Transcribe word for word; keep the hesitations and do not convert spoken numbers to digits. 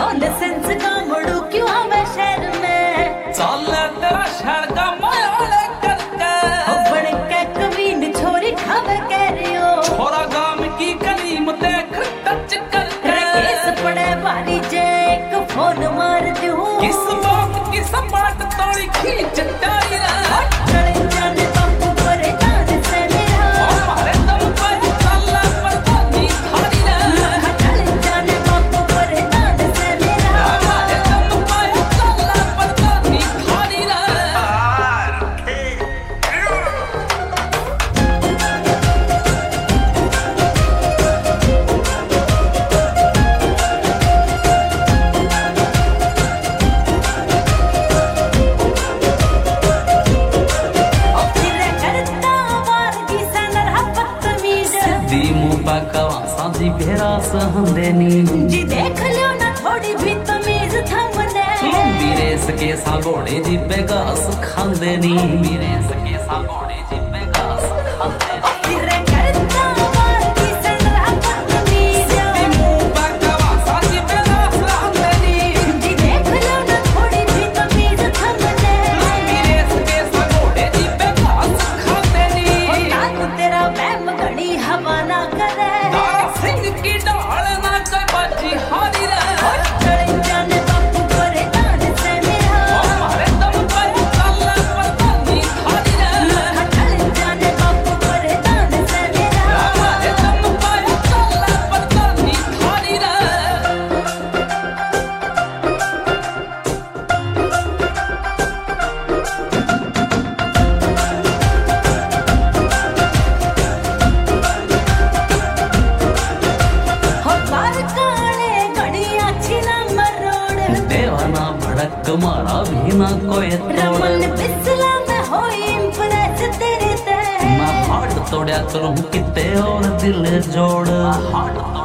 non sense का मुड़ू क्यों हमें शहर में चल तेरा शहर का माया करके बड़े के कमीन छोरी ठावे कह रही हो छोरा गाम की कलीम देख टच करके केस पड़े भारी जे एक फोन मार दूं किस बात की सपाट तोड़ी खींच डाली रे चले जाने बापू परे जान से मेरा हमारे दम पर चल पर पानी खाली रे चले जाने बापू परे जान से मेरा हमारे दम पर चल पर पानी खाली रे साजी भेरा सहंदेनी जी देख लियो ना थोड़ी भी तमीज थमने मेरे सके सागोड़े जी बेगास खांदेनी मेरे सके सागोड़े जी बेगास खांदेनी तेरे करता मार की सनरा बदतमीज साजी बेगास खांदेनी जी देख लियो ना थोड़ी भी तमीज थमने मेरे सके सागोड़े जी बेगास खांदेनी ताकू तेरा वहम घड़ी हवा ना करे सिंह की डाल ना कोई बाजी हारी रे चले जाने बापू परे जान से मेरा हमारे दम पर चल पर पानी खाली रे चले जाने बापू परे जान से मेरा हमारे दम पर चल पर पानी खाली रे देवाना भड़क मारा भी ना कोई रमन तोड़ बिस्ला में हो इम्प्रेस तेरे ते मैं हार्ट तोड़या करूं किते और दिल जोड़ हार्ट